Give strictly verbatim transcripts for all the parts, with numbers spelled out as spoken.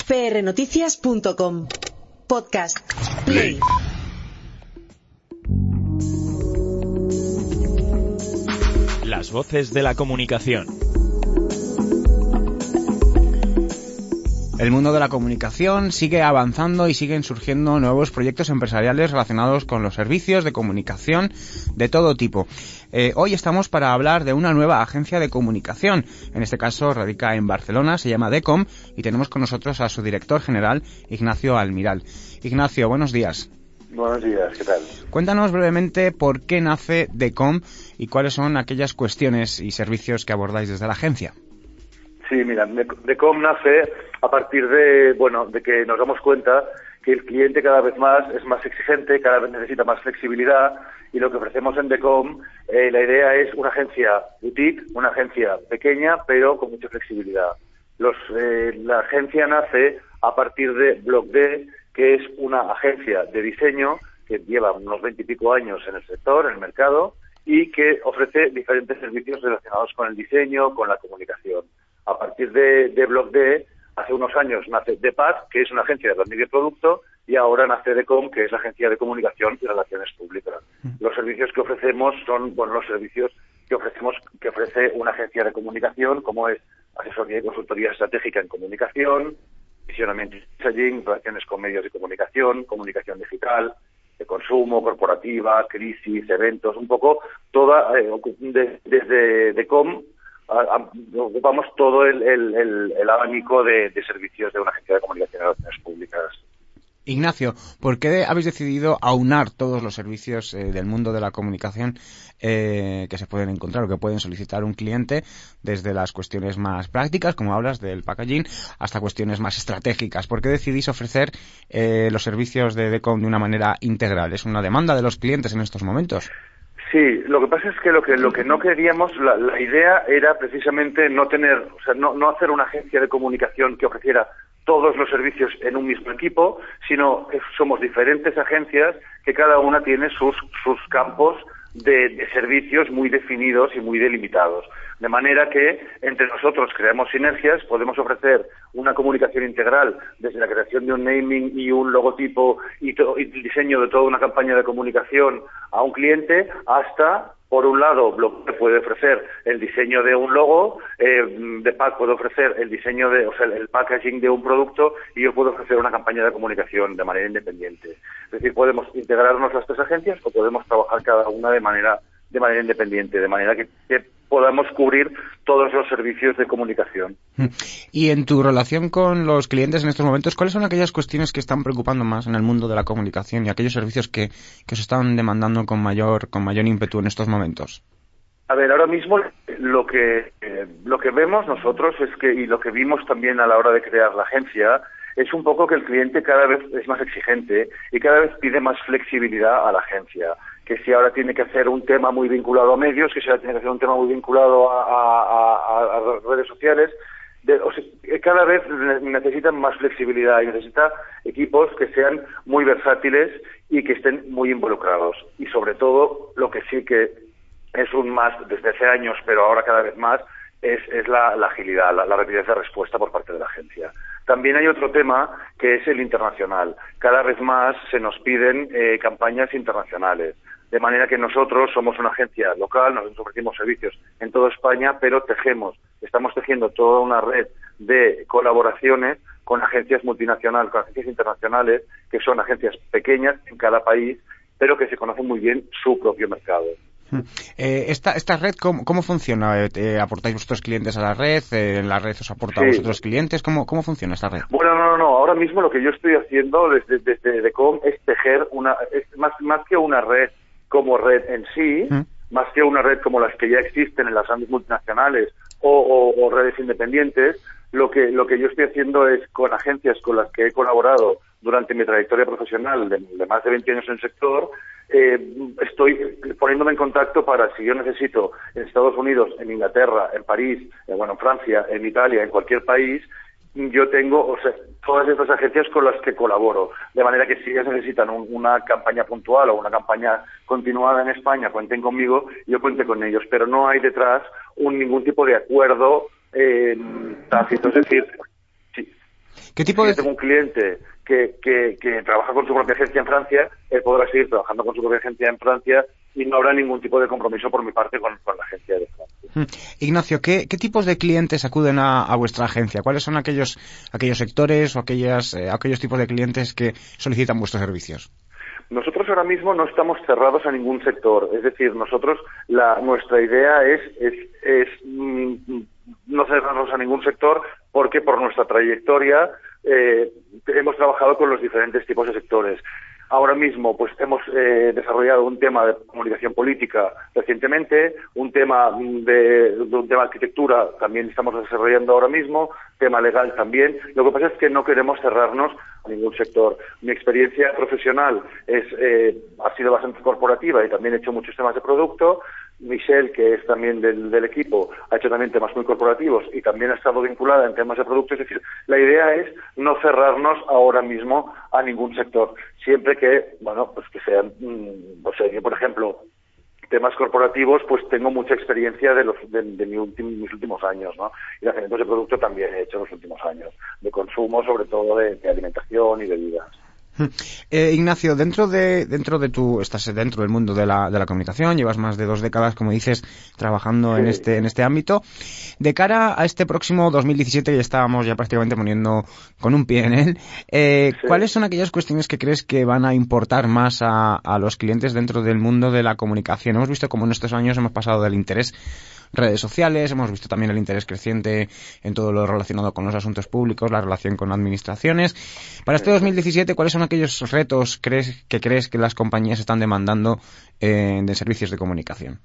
p r noticias punto com. Podcast Play. Las voces de la comunicación. El mundo de la comunicación sigue avanzando y siguen surgiendo nuevos proyectos empresariales relacionados con los servicios de comunicación de todo tipo. Eh, hoy estamos para hablar de una nueva agencia de comunicación. En este caso radica en Barcelona, se llama Decom y tenemos con nosotros a su director general, Ignacio Almiral. Ignacio, buenos días. Buenos días, ¿qué tal? Cuéntanos brevemente por qué nace Decom y cuáles son aquellas cuestiones y servicios que abordáis desde la agencia. Sí, mira, Decom nace a partir de, bueno, de que nos damos cuenta que el cliente cada vez más es más exigente, cada vez necesita más flexibilidad y lo que ofrecemos en Decom, eh, la idea es una agencia boutique, una agencia pequeña pero con mucha flexibilidad. Los, eh, la agencia nace a partir de Bloc D, que es una agencia de diseño que lleva unos veintipico años en el sector, en el mercado, y que ofrece diferentes servicios relacionados con el diseño, con la comunicación. A partir de, de Bloc D, hace unos años nace DEPAD, que es una agencia de branding de producto, y ahora nace Decom, que es la agencia de comunicación y relaciones públicas. Los servicios que ofrecemos son, bueno, los servicios que ofrecemos, que ofrece una agencia de comunicación, como es asesoría y consultoría estratégica en comunicación, visionamiento y messaging, relaciones con medios de comunicación, comunicación digital, de consumo, corporativa, crisis, eventos, un poco toda, eh, de, desde Decom, A, a, ocupamos todo el, el, el, el abanico de, de servicios de una agencia de comunicación y relaciones públicas. Ignacio, ¿por qué habéis decidido aunar todos los servicios eh, del mundo de la comunicación eh, que se pueden encontrar o que pueden solicitar un cliente, desde las cuestiones más prácticas, como hablas del packaging, hasta cuestiones más estratégicas? ¿Por qué decidís ofrecer eh, los servicios de Decom de una manera integral? ¿Es una demanda de los clientes en estos momentos? Sí, lo que pasa es que lo que lo que no queríamos, la, la idea era precisamente no tener, o sea, no, no hacer una agencia de comunicación que ofreciera todos los servicios en un mismo equipo, sino que somos diferentes agencias que cada una tiene sus sus campos de, de servicios muy definidos y muy delimitados. De manera que entre nosotros creamos sinergias, podemos ofrecer una comunicación integral desde la creación de un naming y un logotipo y, to- y el diseño de toda una campaña de comunicación a un cliente, hasta, por un lado, Bloc puede ofrecer el diseño de un logo, eh, DEPAD puede ofrecer el diseño de, o sea, el packaging de un producto, y yo puedo ofrecer una campaña de comunicación de manera independiente. Es decir, podemos integrarnos las tres agencias o podemos trabajar cada una de manera de manera independiente, de manera que, que podamos cubrir todos los servicios de comunicación. Y en tu relación con los clientes en estos momentos, ¿cuáles son aquellas cuestiones que están preocupando más en el mundo de la comunicación y aquellos servicios que, que os están demandando con mayor con mayor ímpetu en estos momentos? A ver, ahora mismo lo que eh, lo que vemos nosotros es que, y lo que vimos también a la hora de crear la agencia, es un poco que el cliente cada vez es más exigente y cada vez pide más flexibilidad a la agencia. Que si ahora tiene que hacer un tema muy vinculado a medios, que si ahora tiene que hacer un tema muy vinculado a, a, a, a redes sociales, de, o sea, cada vez necesitan más flexibilidad y necesita equipos que sean muy versátiles y que estén muy involucrados. Y sobre todo, lo que sí que es un más desde hace años, pero ahora cada vez más, es, es la, la agilidad, la, la rapidez de respuesta por parte de la agencia. También hay otro tema que es el internacional. Cada vez más se nos piden eh, campañas internacionales. De manera que nosotros somos una agencia local, nosotros ofrecemos servicios en toda España, pero tejemos, estamos tejiendo toda una red de colaboraciones con agencias multinacionales, con agencias internacionales, que son agencias pequeñas en cada país, pero que se conocen muy bien su propio mercado. Eh, esta, esta red, ¿cómo, cómo funciona? Eh, ¿Aportáis vosotros clientes a la red? Eh, ¿La red os aporta Sí. a vosotros clientes? ¿Cómo, ¿Cómo funciona esta red? Bueno, no, no, no. Ahora mismo lo que yo estoy haciendo desde, desde Decom es tejer una, es más, más que una red como red en sí, ¿Mm? más que una red como las que ya existen en las grandes multinacionales o, o, o redes independientes, lo que, lo que yo estoy haciendo es con agencias con las que he colaborado durante mi trayectoria profesional de, de más de veinte años en el sector, eh, estoy poniéndome en contacto para, si yo necesito en Estados Unidos, en Inglaterra, en París, eh, bueno, en Francia, en Italia, en cualquier país, yo tengo, o sea, todas estas agencias con las que colaboro, de manera que si ellas necesitan un, una campaña puntual o una campaña continuada en España, cuenten conmigo, yo cuente con ellos, pero no hay detrás un ningún tipo de acuerdo eh, tácito, es decir, sí. ¿Qué tipo si de... yo tengo un cliente que, que, que trabaja con su propia agencia en Francia, él podrá seguir trabajando con su propia agencia en Francia y no habrá ningún tipo de compromiso por mi parte con, con la agencia de Francia. Ignacio, ¿qué, qué tipos de clientes acuden a, a vuestra agencia? ¿Cuáles son aquellos aquellos sectores o aquellas, eh, aquellos tipos de clientes que solicitan vuestros servicios? Nosotros ahora mismo no estamos cerrados a ningún sector, es decir, nosotros la nuestra idea es es, es mm, no cerrarnos a ningún sector porque por nuestra trayectoria eh, hemos trabajado con los diferentes tipos de sectores. Ahora mismo, pues hemos eh, desarrollado un tema de comunicación política recientemente, un tema de, de un tema de arquitectura también estamos desarrollando ahora mismo, tema legal también. Lo que pasa es que no queremos cerrarnos a ningún sector. Mi experiencia profesional es eh, ha sido bastante corporativa y también he hecho muchos temas de producto. Michelle, que es también del, del equipo, ha hecho también temas muy corporativos y también ha estado vinculada en temas de producto. Es decir, la idea es no cerrarnos ahora mismo a ningún sector, siempre que, bueno, pues que sean, mmm, o sea, yo, por ejemplo, temas corporativos, pues tengo mucha experiencia de los de, de mi último, mis últimos años, ¿no? Y lanzamientos de producto también he hecho en los últimos años, de consumo, sobre todo de, de alimentación y bebidas. Eh, Ignacio, dentro de dentro de tu estás dentro del mundo de la de la comunicación, llevas más de dos décadas, como dices, trabajando sí. en este en este ámbito. De cara a este próximo dos mil diecisiete, que ya estábamos ya prácticamente poniendo con un pie en él, eh, sí. ¿cuáles son aquellas cuestiones que crees que van a importar más a, a los clientes dentro del mundo de la comunicación? Hemos visto cómo en estos años hemos pasado del interés redes sociales, hemos visto también el interés creciente en todo lo relacionado con los asuntos públicos, la relación con administraciones. Para este dos mil diecisiete, ¿cuáles son aquellos retos crees, que crees que las compañías están demandando eh, de servicios de comunicación?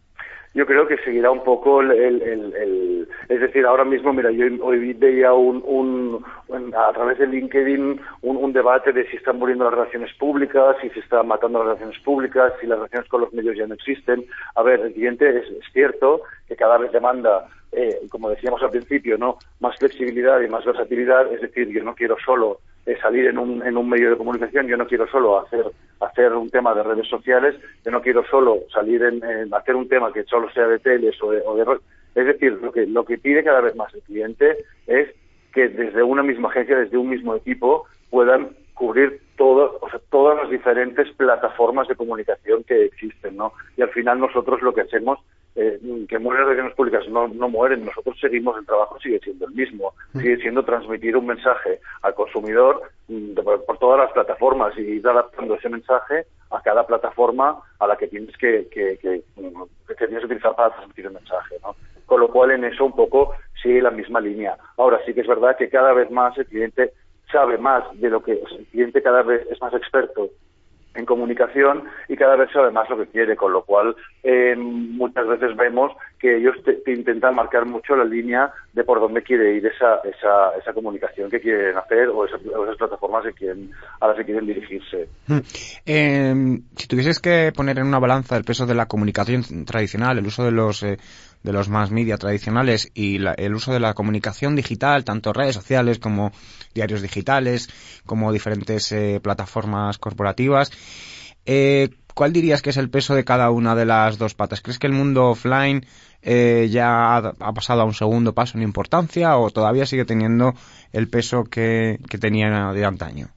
Yo creo que seguirá un poco el, el, el, el es decir, ahora mismo, mira, yo hoy veía un, un, un a través de LinkedIn un, un debate de si están muriendo las relaciones públicas, si se están matando las relaciones públicas, si las relaciones con los medios ya no existen. A ver, el cliente es, es cierto que cada vez demanda, eh, como decíamos al principio, ¿no?, más flexibilidad y más versatilidad. Es decir, yo no quiero solo eh, salir en un, en un medio de comunicación, yo no quiero solo hacer hacer un tema de redes sociales, yo no quiero solo salir en, en hacer un tema que solo sea de teles o de, o de... Es decir, lo que lo que pide cada vez más el cliente es que desde una misma agencia, desde un mismo equipo, puedan cubrir todo, o sea, todas las diferentes plataformas de comunicación que existen, ¿no? Y al final nosotros lo que hacemos, eh, que mueren las relaciones públicas, no, no mueren, nosotros seguimos, el trabajo sigue siendo el mismo, sigue siendo transmitir un mensaje al consumidor de, por, por todas las plataformas y ir adaptando ese mensaje a cada plataforma a la que tienes que, que, que, que tienes que utilizar para transmitir el mensaje, ¿no? Con lo cual en eso un poco sigue la misma línea. Ahora sí que es verdad que cada vez más el cliente sabe más de lo que, o sea, el cliente cada vez es más experto en comunicación y cada vez sabe más lo que quiere, con lo cual eh, muchas veces vemos que ellos te, te intentan marcar mucho la línea de por dónde quiere ir esa esa, esa comunicación que quieren hacer o, esa, o esas plataformas que quieren, a las que quieren dirigirse. Eh, si tuvieses que poner en una balanza el peso de la comunicación tradicional, el uso de los eh, de los mass media tradicionales y la, el uso de la comunicación digital, tanto redes sociales como diarios digitales, como diferentes eh, plataformas corporativas, eh, ¿cuál dirías que es el peso de cada una de las dos patas? ¿Crees que el mundo offline eh, ya ha, ha pasado a un segundo paso en importancia o todavía sigue teniendo el peso que, que tenía de antaño?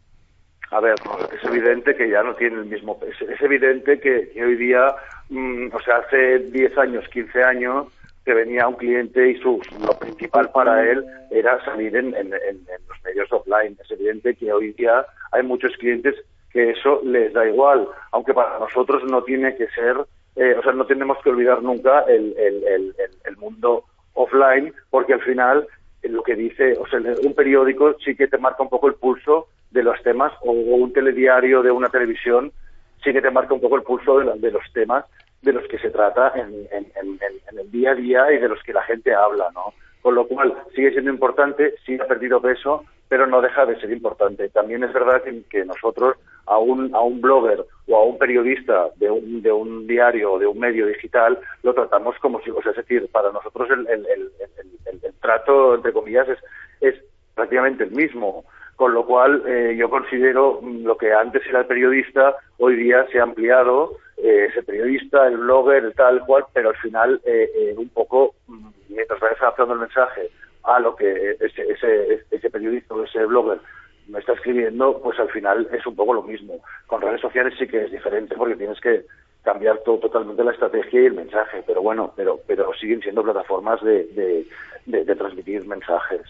A ver, es evidente que ya no tiene el mismo peso. Es evidente que, que hoy día, mmm, o sea, hace diez años, quince años, que venía un cliente y su, lo principal para él era salir en, en, en, en los medios offline. Es evidente que hoy día hay muchos clientes que eso les da igual, aunque para nosotros no tiene que ser, eh, o sea, no tenemos que olvidar nunca el, el, el, el mundo offline, porque al final lo que dice, o sea, un periódico sí que te marca un poco el pulso de los temas, o un telediario de una televisión sí que te marca un poco el pulso de, la, de los temas de los que se trata en, en, en, en el día a día y de los que la gente habla, ¿no? Con lo cual sigue siendo importante, sí ha perdido peso, pero no deja de ser importante. También es verdad que, que nosotros a un, a un blogger o a un periodista de un, de un diario o de un medio digital lo tratamos como si, o sea, es decir, para nosotros el, el, el, el, el, el trato, entre comillas, es, es prácticamente el mismo. Con lo cual, eh, yo considero lo que antes era el periodista, hoy día se ha ampliado, eh, ese periodista, el blogger, el tal cual, pero al final, eh, eh, un poco, mientras vayas adaptando el mensaje a lo que ese, ese, ese periodista o ese blogger me está escribiendo, pues al final es un poco lo mismo. Con redes sociales sí que es diferente porque tienes que cambiar todo, totalmente la estrategia y el mensaje, pero bueno, pero pero siguen siendo plataformas de, de, de, de transmitir mensajes.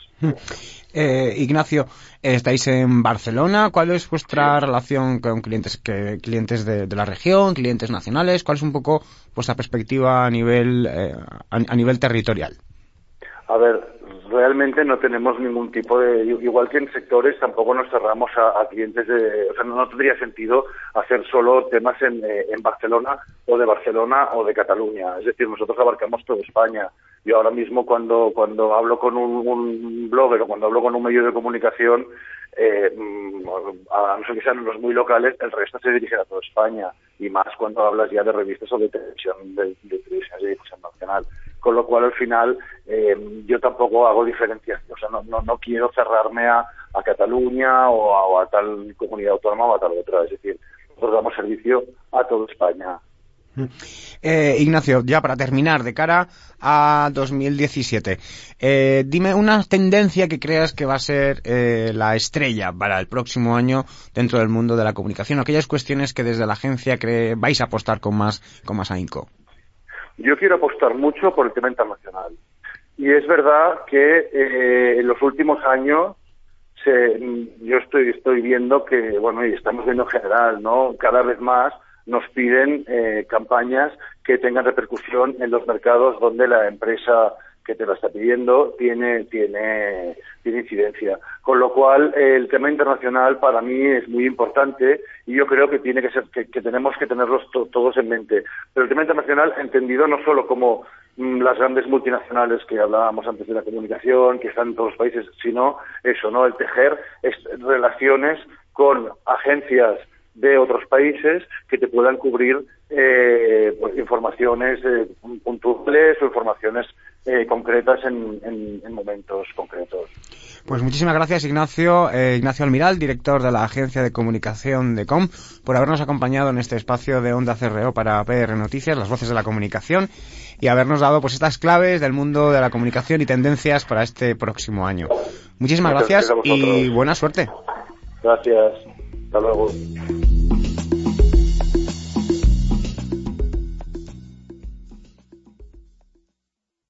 Eh, Ignacio, estáis en Barcelona. ¿Cuál es vuestra sí. relación con clientes que, clientes de, de la región, clientes nacionales? ¿Cuál es un poco vuestra perspectiva a nivel eh, a, a nivel territorial? A ver, realmente no tenemos ningún tipo de... Igual que en sectores, tampoco nos cerramos a, a clientes de... O sea, no, no tendría sentido hacer solo temas en, eh, en Barcelona o de Barcelona o de Cataluña. Es decir, nosotros abarcamos toda España. Yo ahora mismo cuando cuando hablo con un, un blogger o cuando hablo con un medio de comunicación, eh, a no ser que sean los muy locales, el resto se dirige a toda España. Y más cuando hablas ya de revistas o de televisión, de, de televisión de difusión nacional. Con lo cual, al final, eh, yo tampoco hago diferencias. O sea, no, no, no quiero cerrarme a, a Cataluña o a, o a tal comunidad autónoma o a tal otra. Es decir, nosotros damos servicio a toda España. Eh, Ignacio, ya para terminar, de cara a dos mil diecisiete, eh, dime una tendencia que creas que va a ser eh, la estrella para el próximo año dentro del mundo de la comunicación, aquellas cuestiones que desde la agencia cree, vais a apostar con más, con más ahínco. Yo quiero apostar mucho por el tema internacional. Y es verdad que eh, en los últimos años se, yo estoy estoy viendo que, bueno, y estamos viendo en general, ¿no? Cada vez más nos piden eh, campañas que tengan repercusión en los mercados donde la empresa que te la está pidiendo tiene tiene tiene incidencia. Con lo cual, eh, el tema internacional para mí es muy importante y yo creo que tiene que ser que, que tenemos que tenerlos to, todos en mente. Pero el tema internacional entendido no solo como mm, las grandes multinacionales que hablábamos antes de la comunicación, que están en todos los países, sino eso, ¿no? El tejer es, relaciones con agencias de otros países que te puedan cubrir eh, pues, informaciones eh, puntuales o informaciones eh, concretas en, en, en momentos concretos. Pues muchísimas gracias, Ignacio, eh, Ignacio Almiral, director de la agencia de comunicación de C O M, por habernos acompañado en este espacio de Onda C R O para P R Noticias, las voces de la comunicación, y habernos dado pues estas claves del mundo de la comunicación y tendencias para este próximo año. Muchísimas gracias, gracias y buena suerte. Gracias. Hasta luego.